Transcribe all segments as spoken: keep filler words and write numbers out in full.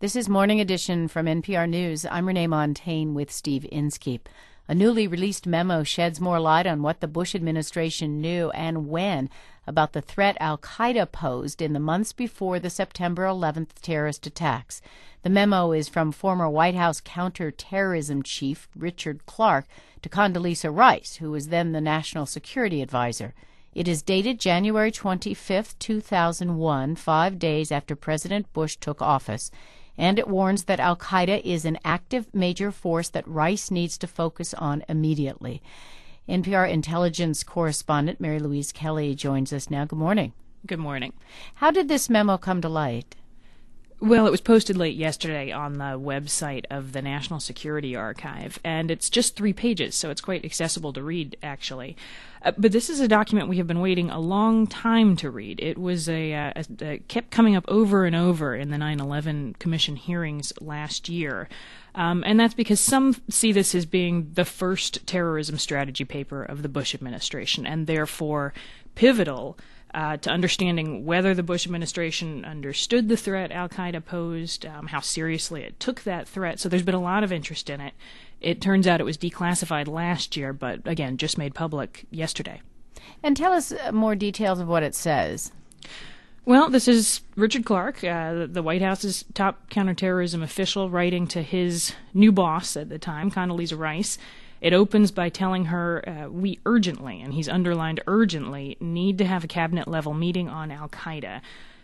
This is Morning Edition from N P R News. I'm Renee Montaigne with Steve Inskeep. A newly released memo sheds more light on what the Bush administration knew and when about the threat al-Qaeda posed in the months before the September eleventh terrorist attacks. The memo is from former White House counterterrorism chief Richard Clarke to Condoleezza Rice, who was then the National Security Advisor. It is dated January twenty-fifth, two thousand one, five days after President Bush took office. And it warns that al-Qaeda is an active major force that Rice needs to focus on immediately. N P R intelligence correspondent Mary Louise Kelly joins us now. Good morning. Good morning. How did this memo come to light? Well, it was posted late yesterday on the website of the National Security Archive, and it's just three pages, so it's quite accessible to read, actually. Uh, but this is a document we have been waiting a long time to read. It was a, uh, a, a kept coming up over and over in the nine eleven Commission hearings last year. Um, and that's because some see this as being the first terrorism strategy paper of the Bush administration, and therefore pivotal Uh, to understanding whether the Bush administration understood the threat al-Qaeda posed, um, how seriously it took that threat. So there's been a lot of interest in it. It turns out it was declassified last year, but again, just made public yesterday. And tell us more details of what it says. Well, this is Richard Clarke, uh, the White House's top counterterrorism official, writing to his new boss at the time, Condoleezza Rice. It opens by telling her, uh, we urgently, and he's underlined urgently, need to have a cabinet-level meeting on al-Qaeda.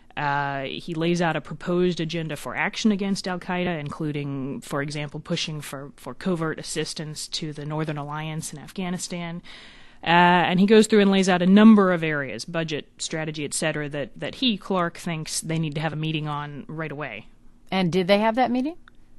Uh, he lays out a proposed agenda for action against al-Qaeda, including, for example, pushing for, for covert assistance to the Northern Alliance in Afghanistan. Uh, and he goes through and lays out a number of areas, budget, strategy, et cetera, that, that he, Clarke, thinks they need to have a meeting on right away. And did they have that meeting?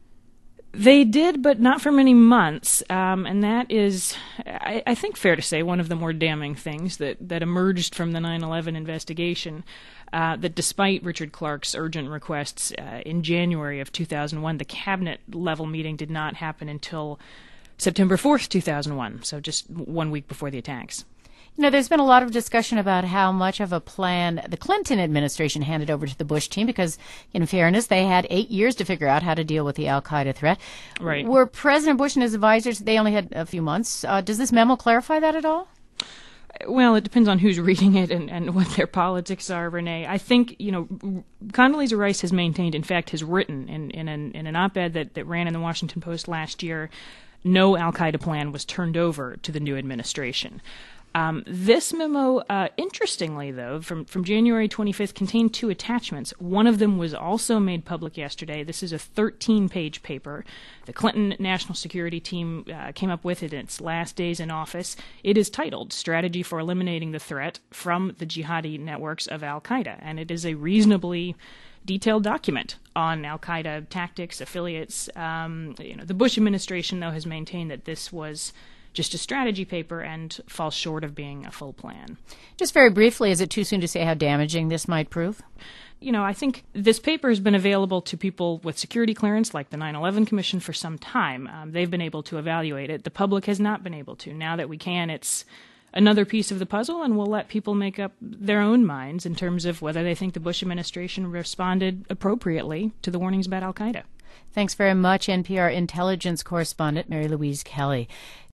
They did, but not for many months, um, and that is, I, I think, fair to say, one of the more damning things that, that emerged from the nine eleven investigation, uh, that despite Richard Clarke's urgent requests uh, in January of two thousand one, the cabinet-level meeting did not happen until September fourth, two thousand one, so just one week before the attacks. You know, there's been a lot of discussion about how much of a plan the Clinton administration handed over to the Bush team because, in fairness, they had eight years to figure out how to deal with the al-Qaeda threat. Right. Were President Bush and his advisors, they only had a few months. Uh, does this memo clarify that at all? Well, it depends on who's reading it and, and what their politics are, Renee. I think, you know, Condoleezza Rice has maintained, in fact, has written in, in, an, in an op-ed that, that ran in the Washington Post last year, no al-Qaeda plan was turned over to the new administration. Um, this memo, uh, interestingly, though, from, from January twenty-fifth, contained two attachments. One of them was also made public yesterday. This is a thirteen-page paper. The Clinton National Security Team uh, came up with it in its last days in office. It is titled Strategy for Eliminating the Threat from the Jihadi Networks of al-Qaeda, and it is a reasonably detailed document on al-Qaeda tactics, affiliates. Um, you know, the Bush administration, though, has maintained that this was just a strategy paper and falls short of being a full plan. Just very briefly, is it too soon to say how damaging this might prove? You know, I think this paper has been available to people with security clearance, like the nine eleven Commission, for some time. Um, they've been able to evaluate it. The public has not been able to. Now that we can, it's another piece of the puzzle, and we'll let people make up their own minds in terms of whether they think the Bush administration responded appropriately to the warnings about al-Qaeda. Thanks very much, N P R intelligence correspondent Mary Louise Kelly.